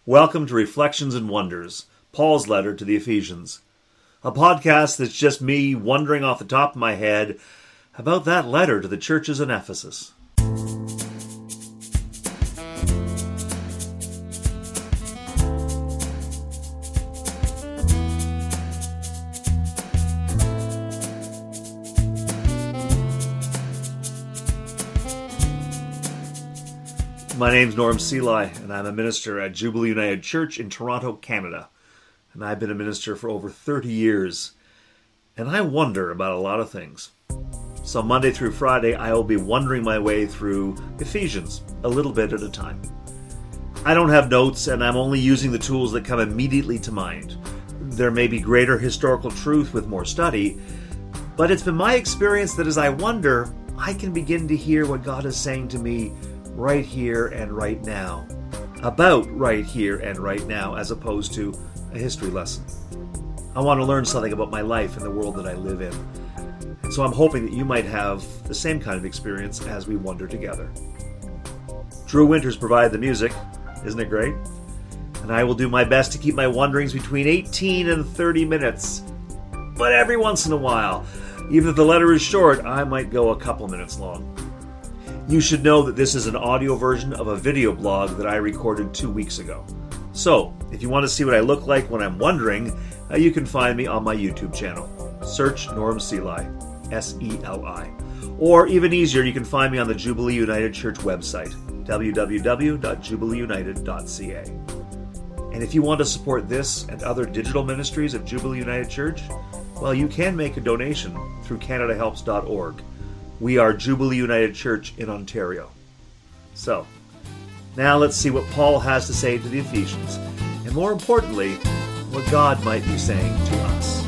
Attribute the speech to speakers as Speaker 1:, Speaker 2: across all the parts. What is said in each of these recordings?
Speaker 1: Welcome to Reflections and Wonders, Paul's letter to the Ephesians, a podcast that's just me wondering off the top of my head about that letter to the churches in Ephesus. My name's Norm Seelye, and I'm a minister at Jubilee United Church in Toronto, Canada. And I've been a minister for over 30 years, and I wonder about a lot of things. So Monday through Friday, I will be wondering my way through Ephesians, a little bit at a time. I don't have notes, and I'm only using the tools that come immediately to mind. There may be greater historical truth with more study, but it's been my experience that as I wonder, I can begin to hear what God is saying to me right here and right now, about right here and right now, as opposed to a history lesson. I want to learn something about my life and the world that I live in. And so I'm hoping that you might have the same kind of experience as we wonder together. Drew Winters provided the music. Isn't it great? And I will do my best to keep my wonderings between 18 and 30 minutes. But every once in a while, even if the letter is short, I might go a couple minutes long. You should know that this is an audio version of a video blog that I recorded 2 weeks ago. So, if you want to see what I look like when I'm wondering, you can find me on my YouTube channel. Search Norm Seelye, S-E-L-I. Or even easier, you can find me on the Jubilee United Church website, www.jubileeunited.ca. And if you want to support this and other digital ministries of Jubilee United Church, well, you can make a donation through CanadaHelps.org. We are Jubilee United Church in Ontario. So, now let's see what Paul has to say to the Ephesians, and more importantly, what God might be saying to us.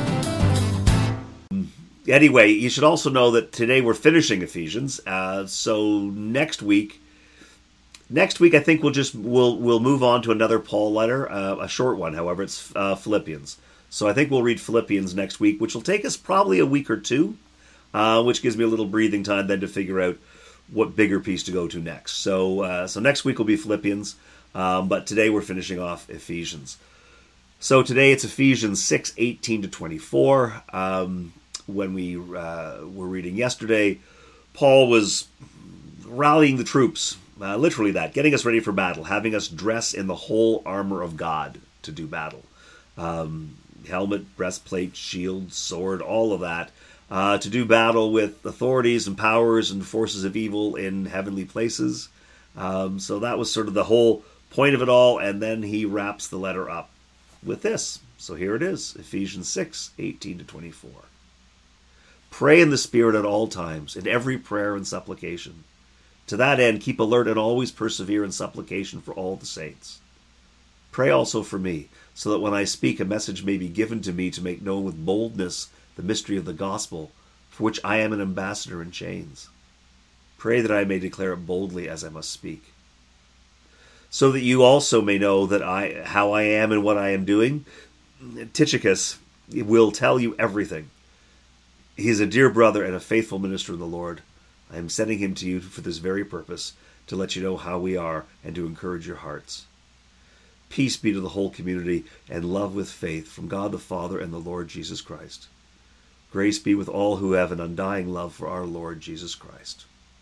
Speaker 1: Anyway, you should also know that today we're finishing Ephesians. So next week I think we'll move on to another Paul letter, a short one. However, it's Philippians. So I think we'll read Philippians next week, which will take us probably a week or two. Which gives me a little breathing time then to figure out what bigger piece to go to next. So next week will be Philippians, but today we're finishing off Ephesians. So today it's Ephesians 6:18-24. When we were reading yesterday, Paul was rallying the troops, literally that, getting us ready for battle, having us dress in the whole armor of God to do battle. Helmet, breastplate, shield, sword, all of that. To do battle with authorities and powers and forces of evil in heavenly places. So that was sort of the whole point of it all, and then he wraps the letter up with this. So here it is, Ephesians 6:18-24. Pray in the Spirit at all times, in every prayer and supplication. To that end, keep alert and always persevere in supplication for all the saints. Pray also for me, so that when I speak, a message may be given to me to make known with boldness the mystery of the gospel, for which I am an ambassador in chains. Pray that I may declare it boldly as I must speak. So that you also may know that how I am and what I am doing, Tychicus will tell you everything. He is a dear brother and a faithful minister of the Lord. I am sending him to you for this very purpose, to let you know how we are and to encourage your hearts. Peace be to the whole community and love with faith from God the Father and the Lord Jesus Christ. Grace be with all who have an undying love for our Lord Jesus Christ.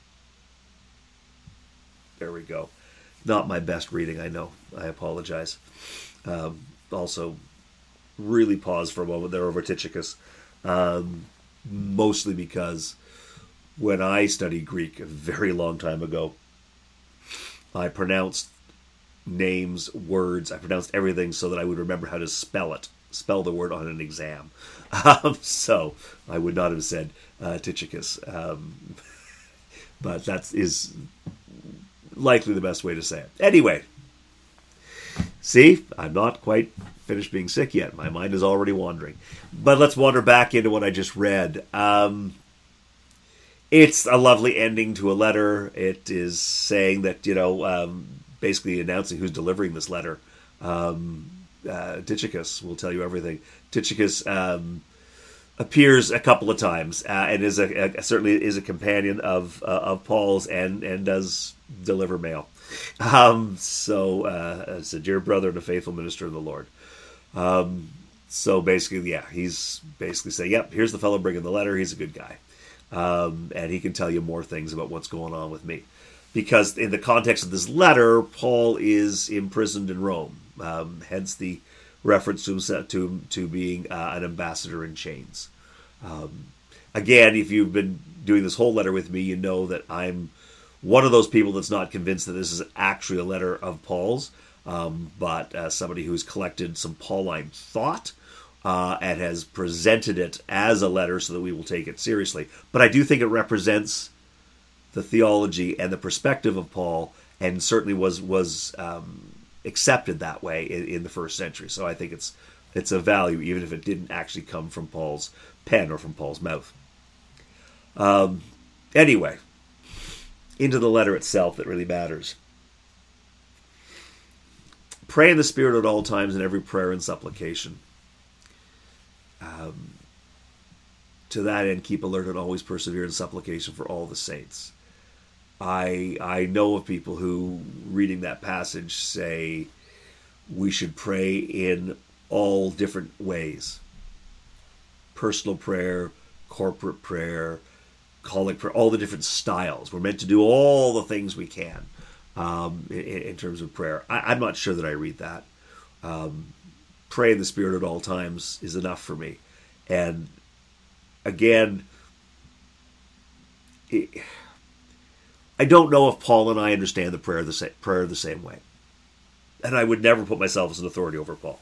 Speaker 1: There we go. Not my best reading, I know. I apologize. Also, really pause for a moment there over Tychicus. Mostly because when I studied Greek a very long time ago, I pronounced names, words, I pronounced everything so that I would remember how to spell the word on an exam. So I would not have said Tychicus, but that is likely the best way to say it. Anyway, see, I'm not quite finished being sick yet. My mind is already wandering. But let's wander back into what I just read. It's a lovely ending to a letter. It is saying that, basically announcing who's delivering this letter. Tychicus will tell you everything. Tychicus appears a couple of times and is certainly is a companion of Paul's and does deliver mail. As a dear brother and a faithful minister of the Lord. So basically, yeah, he's basically saying, yep, here's the fellow bringing the letter. He's a good guy. And he can tell you more things about what's going on with me. Because in the context of this letter, Paul is imprisoned in Rome. Hence the reference to being an ambassador in chains. Again, if you've been doing this whole letter with me, you know that I'm one of those people that's not convinced that this is actually a letter of Paul's, but somebody who's collected some Pauline thought and has presented it as a letter so that we will take it seriously. But I do think it represents the theology and the perspective of Paul, and certainly was accepted that way in the first century. So I think it's a value, even if it didn't actually come from Paul's pen or from Paul's mouth. Anyway, into the letter itself that really matters. Pray in the Spirit at all times in every prayer and supplication. To that end, keep alert and always persevere in supplication for all the saints. I know of people who, reading that passage, say we should pray in all different ways. Personal prayer, corporate prayer, collect prayer, all the different styles. We're meant to do all the things we can in terms of prayer. I'm not sure that I read that. Pray in the Spirit at all times is enough for me. And again, I don't know if Paul and I understand the prayer the same way. And I would never put myself as an authority over Paul.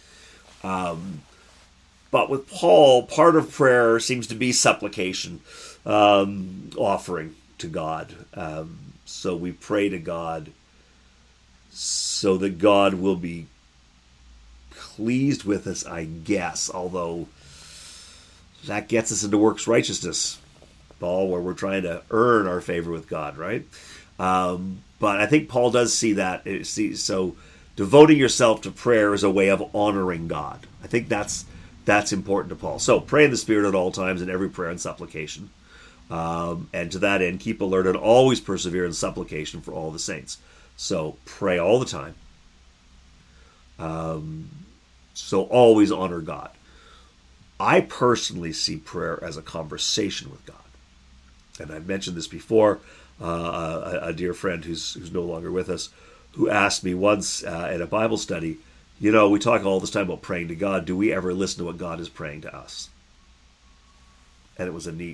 Speaker 1: But with Paul, part of prayer seems to be supplication, offering to God. So we pray to God so that God will be pleased with us, I guess, although that gets us into works righteousness, Paul, where we're trying to earn our favor with God, right? But I think Paul does see that. So devoting yourself to prayer is a way of honoring God. I think that's important to Paul. So pray in the Spirit at all times in every prayer and supplication. And to that end, keep alert and always persevere in supplication for all the saints. So pray all the time. So always honor God. I personally see prayer as a conversation with God. And I've mentioned this before. A dear friend who's no longer with us, who asked me once at a Bible study, we talk all this time about praying to God. Do we ever listen to what God is praying to us? And it was a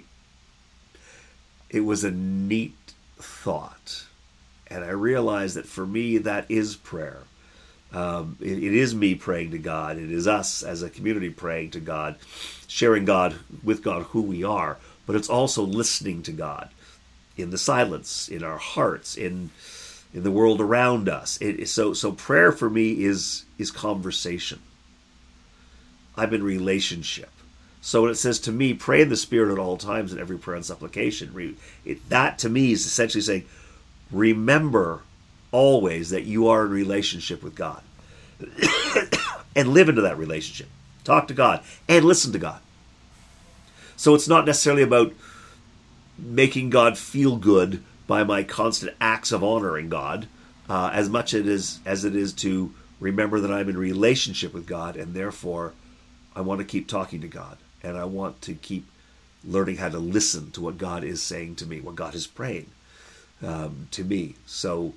Speaker 1: neat thought. And I realized that for me, that is prayer. It is me praying to God. It is us as a community praying to God, sharing with God who we are. But it's also listening to God in the silence, in our hearts, in the world around us. So prayer for me is conversation. I'm in relationship. So when it says to me, pray in the Spirit at all times in every prayer and supplication, that to me is essentially saying, remember always that you are in relationship with God. And live into that relationship. Talk to God and listen to God. So it's not necessarily about making God feel good by my constant acts of honoring God, as much as it is to remember that I'm in relationship with God, and therefore I want to keep talking to God, and I want to keep learning how to listen to what God is saying to me, what God is praying to me. So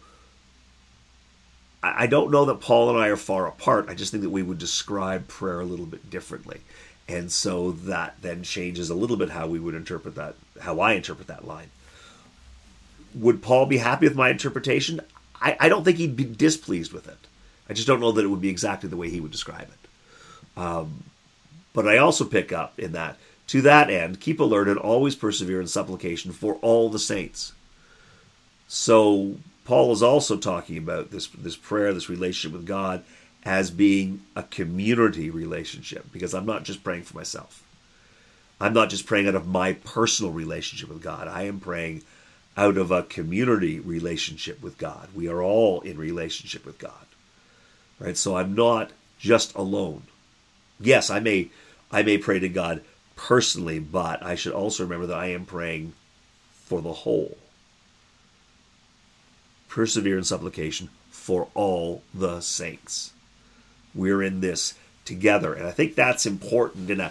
Speaker 1: I don't know that Paul and I are far apart. I just think that we would describe prayer a little bit differently. And so that then changes a little bit how we would interpret that, how I interpret that line. Would Paul be happy with my interpretation? I don't think he'd be displeased with it. I just don't know that it would be exactly the way he would describe it. But I also pick up in that, to that end, keep alert and always persevere in supplication for all the saints. So Paul is also talking about this prayer, this relationship with God, as being a community relationship, because I'm not just praying for myself. I'm not just praying out of my personal relationship with God. I am praying out of a community relationship with God. We are all in relationship with God, right? So I'm not just alone. Yes, I may pray to God personally, but I should also remember that I am praying for the whole. persevere in supplication for all the saints. We're in this together, and I think that's important in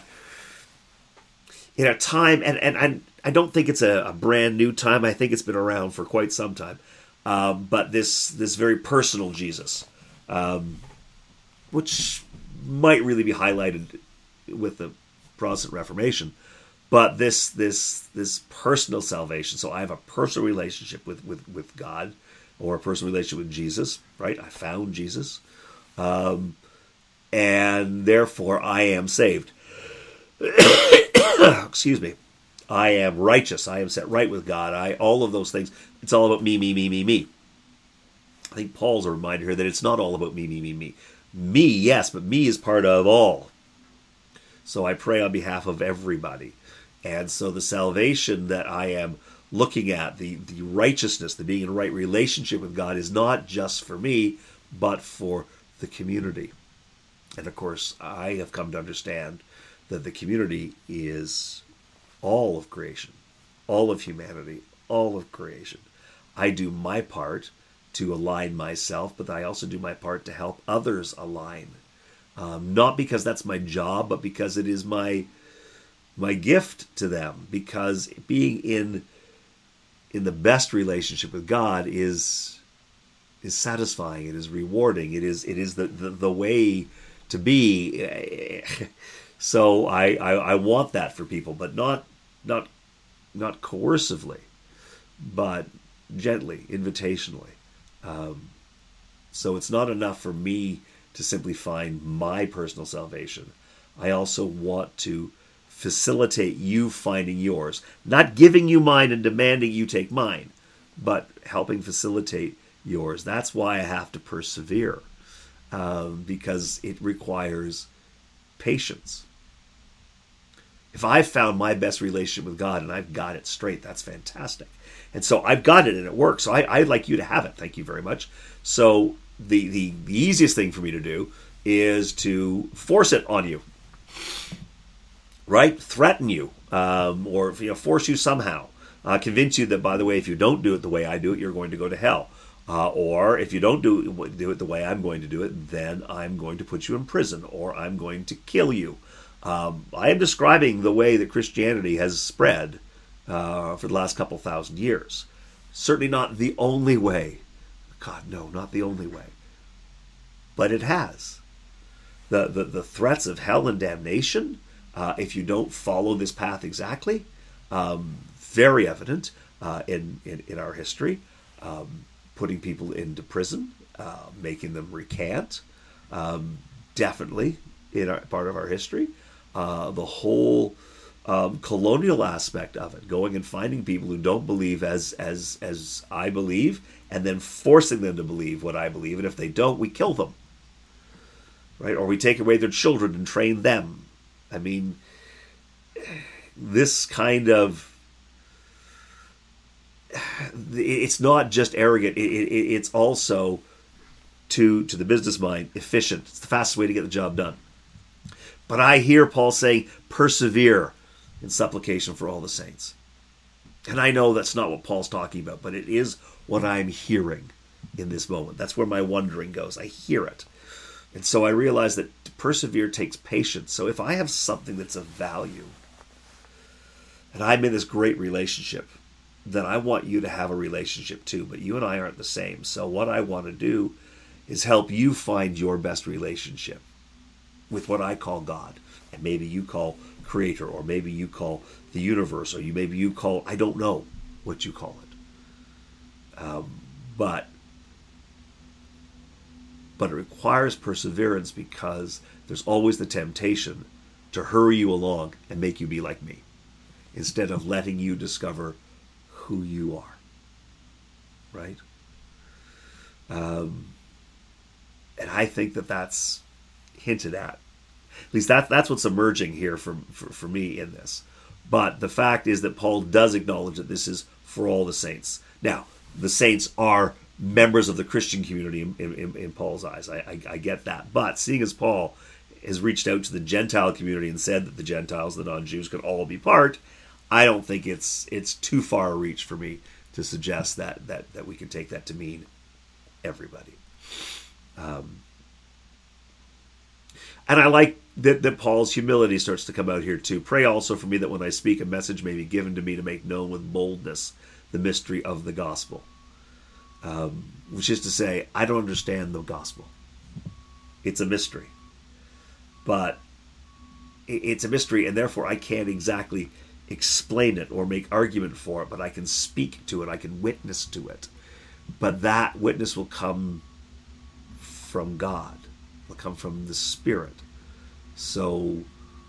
Speaker 1: a time, and I don't think it's a brand new time. I think it's been around for quite some time. But this very personal Jesus, which might really be highlighted with the Protestant Reformation, but this personal salvation. So I have a personal relationship with God, or a personal relationship with Jesus, right? I found Jesus, and therefore I am saved. Excuse me. I am righteous. I am set right with God. All of those things. It's all about me, me, me, me, me. I think Paul's a reminder here that it's not all about me, me, me, me. Me, yes, but me is part of all. So I pray on behalf of everybody. And so the salvation that I am looking at, the righteousness, the being in right relationship with God, is not just for me, but for the community. And of course, I have come to understand that the community is all of creation, all of humanity, all of creation. I do my part to align myself, but I also do my part to help others align. Not because that's my job, but because it is my gift to them. Because being in the best relationship with God is satisfying. It is rewarding. It is the way to be. So I want that for people, but not coercively, but gently, invitationally. So it's not enough for me to simply find my personal salvation. I also want to facilitate you finding yours, not giving you mine and demanding you take mine, but helping facilitate yours. That's why I have to persevere, because it requires patience. If I've found my best relationship with God and I've got it straight, that's fantastic. And so I've got it and it works. So I'd like you to have it. Thank you very much. So the easiest thing for me to do is to force it on you, right? Threaten you, or force you somehow. Convince you that, by the way, if you don't do it the way I do it, you're going to go to hell. Or if you don't do it the way I'm going to do it, then I'm going to put you in prison, or I'm going to kill you. I am describing the way that Christianity has spread for the last couple thousand years. Certainly not the only way. God, no, not the only way. But it has. The threats of hell and damnation, if you don't follow this path exactly, very evident in our history. Putting people into prison, making them recant, definitely part of our history. The whole colonial aspect of it, going and finding people who don't believe as I believe, and then forcing them to believe what I believe, and if they don't, we kill them, right? Or we take away their children and train them. I mean, this kind of, it's not just arrogant, it's also, to the business mind, efficient. It's the fastest way to get the job done. But I hear Paul saying, persevere in supplication for all the saints. And I know that's not what Paul's talking about, but it is what I'm hearing in this moment. That's where my wondering goes. I hear it. And so I realize that to persevere takes patience. So if I have something that's of value, and I'm in this great relationship, then I want you to have a relationship too. But you and I aren't the same. So what I want to do is help you find your best relationship with what I call God. And maybe you call Creator, or maybe you call the universe, or maybe you call, I don't know what you call it. But it requires perseverance, because there's always the temptation to hurry you along and make you be like me, instead of letting you discover who you are, right? And I think that that's hinted at. At least that's what's emerging here for me in this. But the fact is that Paul does acknowledge that this is for all the saints. Now, the saints are members of the Christian community in Paul's eyes. I get that. But seeing as Paul has reached out to the Gentile community and said that the Gentiles, the non-Jews, could all be part, I don't think it's too far a reach for me to suggest that we can take that to mean everybody. And I like that Paul's humility starts to come out here too. Pray also for me that when I speak, a message may be given to me to make known with boldness the mystery of the gospel. Which is to say, I don't understand the gospel. It's a mystery. But it's a mystery, and therefore I can't exactly explain it or make argument for it, but I can speak to it, I can witness to it. But that witness will come from God. Will come from the Spirit. So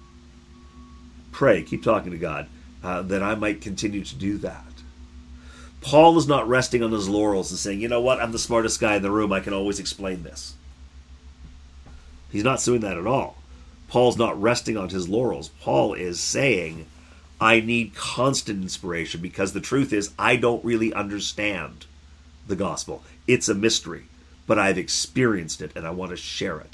Speaker 1: pray, keep talking to God, that I might continue to do that. Paul is not resting on his laurels and saying, you know what, I'm the smartest guy in the room, I can always explain this. He's not doing that at all. Paul's not resting on his laurels. Paul is saying, I need constant inspiration because the truth is I don't really understand the gospel. It's a mystery, but I've experienced it and I want to share it.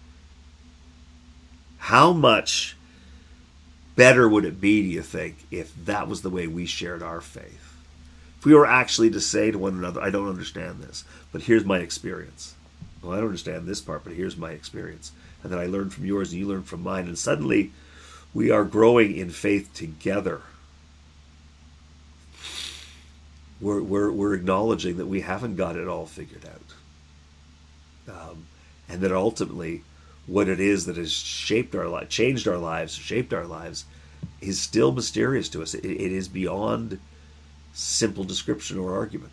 Speaker 1: How much better would it be, do you think, if that was the way we shared our faith? If we were actually to say to one another, I don't understand this, but here's my experience. Well, I don't understand this part, but here's my experience. And then I learned from yours and you learned from mine. And suddenly we are growing in faith together. We're acknowledging that we haven't got it all figured out. And that ultimately what it is that has shaped our life, changed our lives, shaped our lives, is still mysterious to us. It is beyond simple description or argument.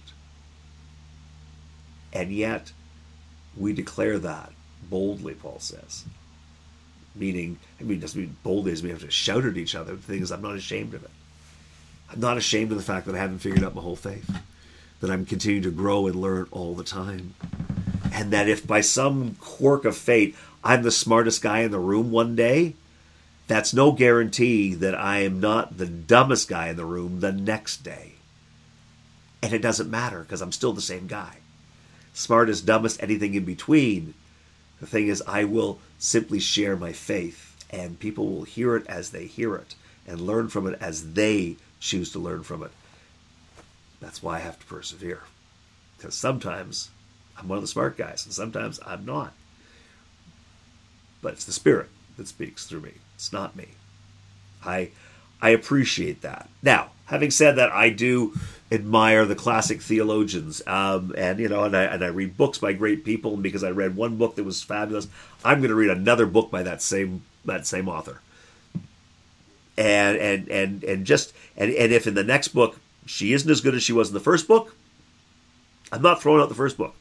Speaker 1: And yet we declare that boldly, Paul says. Meaning, it doesn't mean boldly as we have to shout at each other. The thing is, I'm not ashamed of it. I'm not ashamed of the fact that I haven't figured out my whole faith. That I'm continuing to grow and learn all the time. And that if by some quirk of fate, I'm the smartest guy in the room one day, that's no guarantee that I am not the dumbest guy in the room the next day. And it doesn't matter, because I'm still the same guy. Smartest, dumbest, anything in between. The thing is, I will simply share my faith, and people will hear it as they hear it, and learn from it as they choose to learn from it. That's why I have to persevere. Because sometimes I'm one of the smart guys, and sometimes I'm not. But it's the Spirit that speaks through me. It's not me. I appreciate that. Now, having said that, I do admire the classic theologians, and I read books by great people. And because I read one book that was fabulous, I'm going to read another book by that same author. And if in the next book she isn't as good as she was in the first book, I'm not throwing out the first book,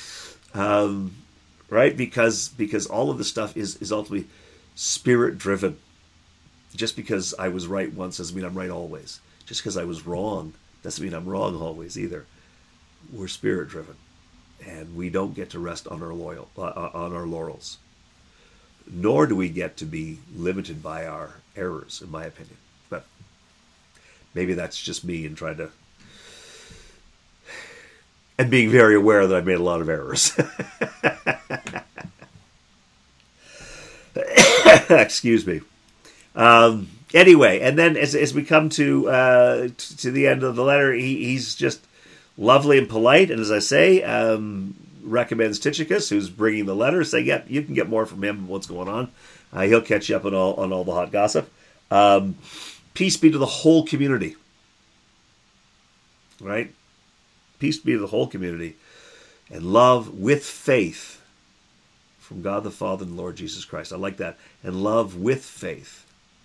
Speaker 1: right? Because all of this stuff is ultimately Spirit driven. Just because I was right once doesn't mean I'm right always. Just because I was wrong doesn't mean I'm wrong always either. We're Spirit driven, and we don't get to rest on our laurels. Nor do we get to be limited by our errors, in my opinion. But maybe that's just me and being very aware that I've made a lot of errors. Excuse me. Anyway, and then as we come to the end of the letter, he's just lovely and polite, and as I say, recommends Tychicus, who's bringing the letter, saying, "Yep, you can get more from him. What's going on? He'll catch you up on all the hot gossip." Peace be to the whole community. Right? Peace be to the whole community, and love with faith from God the Father and Lord Jesus Christ. I like that. And love with faith.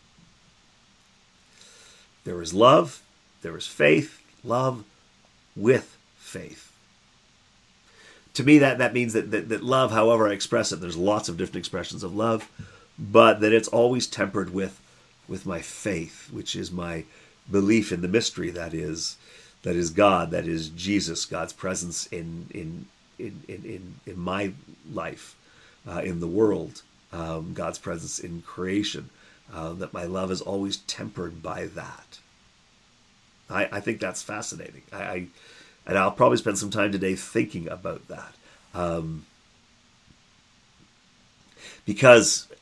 Speaker 1: There is love, there is faith, love with faith. To me, that means that love, however I express it, there's lots of different expressions of love, but that it's always tempered with my faith, which is my belief in the mystery that is God, that is Jesus, God's presence in my life, in the world, God's presence in creation. That my love is always tempered by that. I think that's fascinating. And I'll probably spend some time today thinking about that. Because,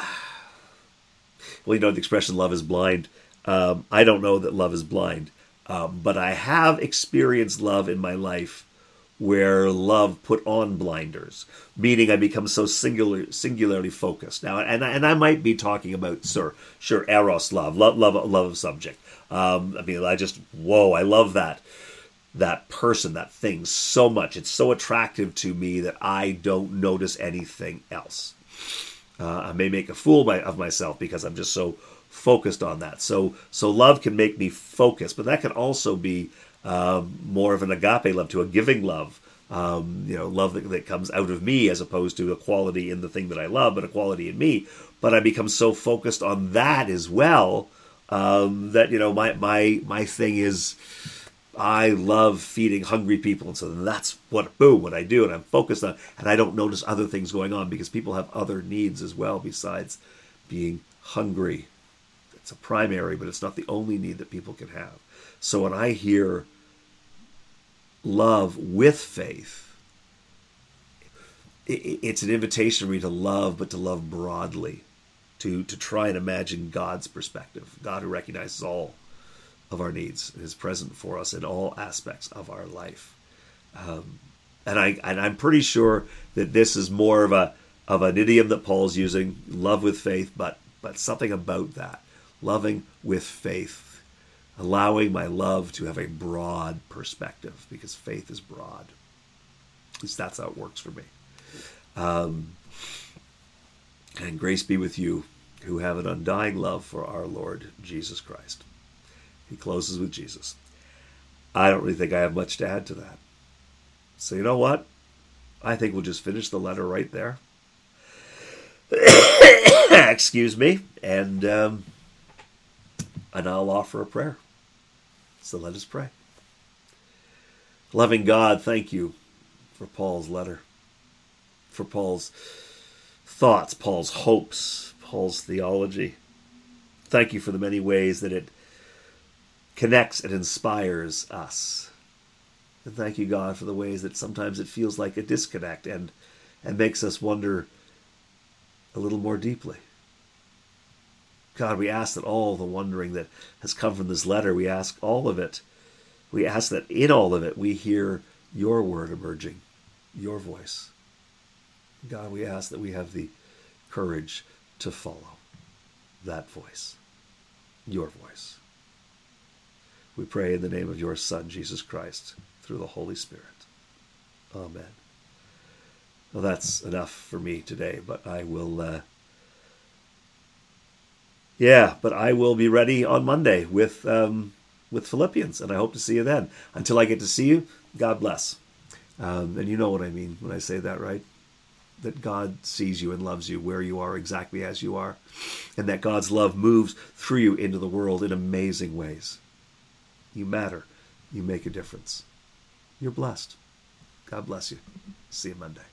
Speaker 1: the expression love is blind. I don't know that love is blind. But I have experienced love in my life where love put on blinders, meaning I become so singularly focused. Now, and I might be talking about, sure, eros love of subject. I mean, I love that person, that thing so much. It's so attractive to me that I don't notice anything else. I may make a fool of myself because I'm just so focused on that. So love can make me focus, but that can also be more of an agape love, to a giving love. Love that comes out of me, as opposed to a quality in the thing that I love, but a quality in me. But I become so focused on that as well that my thing is, I love feeding hungry people, and so that's what I do, and I'm focused on, and I don't notice other things going on because people have other needs as well besides being hungry. It's a primary, but it's not the only need that people can have. So when I hear love with faith, it's an invitation for me to love, but to love broadly, to try and imagine God's perspective, God who recognizes all of our needs and is present for us in all aspects of our life. And I'm pretty sure that this is more of an idiom that Paul's using, love with faith, but something about that, loving with faith, allowing my love to have a broad perspective, because faith is broad. At least that's how it works for me. And grace be with you who have an undying love for our Lord Jesus Christ. He closes with Jesus. I don't really think I have much to add to that. So you know what? I think we'll just finish the letter right there. Excuse me. And I'll offer a prayer. So let us pray. Loving God, thank you for Paul's letter, for Paul's thoughts, Paul's hopes, Paul's theology. Thank you for the many ways that it connects and inspires us. And thank you, God, for the ways that sometimes it feels like a disconnect and makes us wonder a little more deeply. God, we ask that all the wondering that has come from this letter, we ask all of it. We ask that in all of it we hear your word emerging, your voice. God, we ask that we have the courage to follow that voice, your voice. We pray in the name of your Son, Jesus Christ, through the Holy Spirit. Amen. Well, that's enough for me today, but I will be ready on Monday with Philippians, and I hope to see you then. Until I get to see you, God bless. And you know what I mean when I say that, right? That God sees you and loves you where you are, exactly as you are, and that God's love moves through you into the world in amazing ways. You matter. You make a difference. You're blessed. God bless you. See you Monday.